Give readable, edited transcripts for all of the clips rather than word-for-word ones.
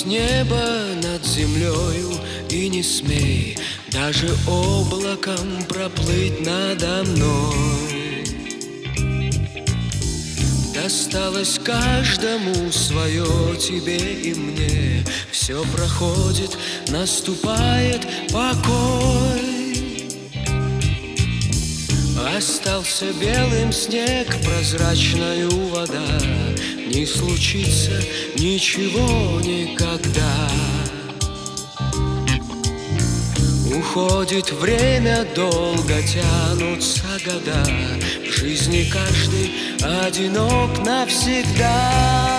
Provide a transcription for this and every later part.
Поднимись, небо над землею, и не смей даже облаком проплыть надо мной. Досталось каждому свое, тебе и мне. Все проходит, наступает покой. Остался белым снег, прозрачною вода. Не случится ничего никогда. Уходит время, долго тянутся года. В жизни каждый одинок навсегда.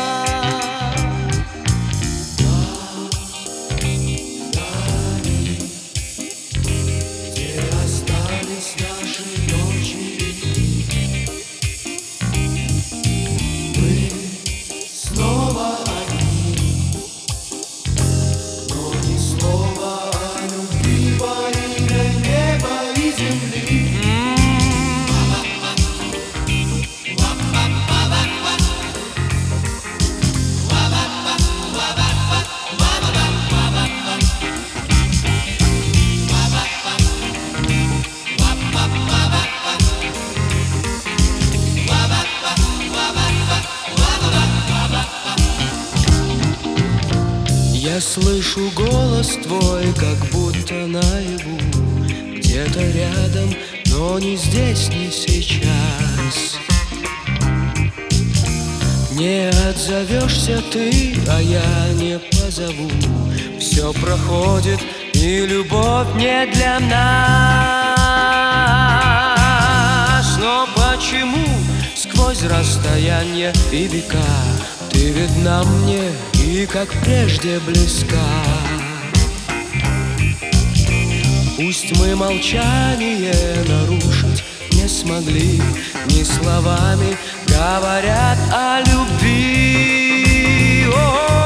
Я слышу голос твой, как будто наяву, где-то рядом, но не здесь, не сейчас. Не отзовешься ты, а я не позову. Все проходит, и любовь не для нас. Но почему сквозь расстояние и века ты видна мне и как прежде близка? Пусть мы молчание нарушить не смогли, ни словами говорят о любви.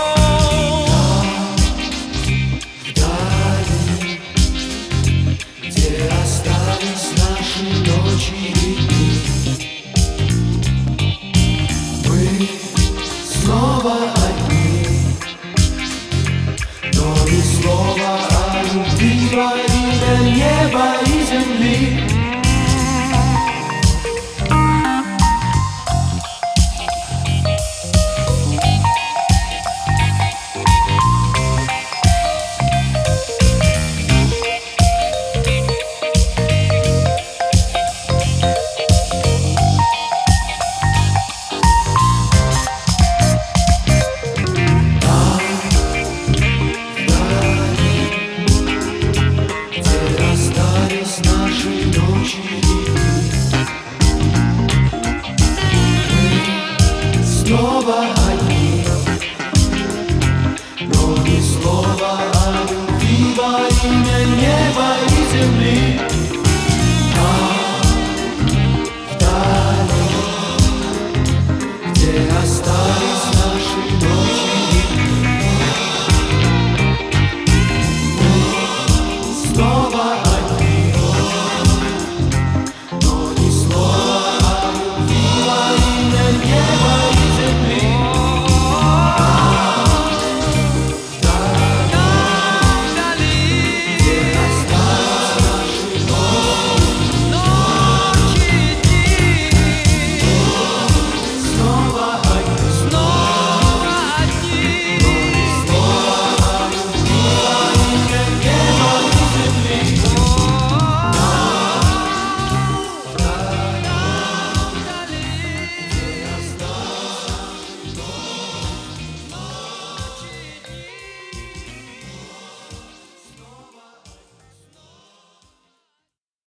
Вдали, где остались наши ночи и дни, мы снова одни, но ни слова о любви во имя неба.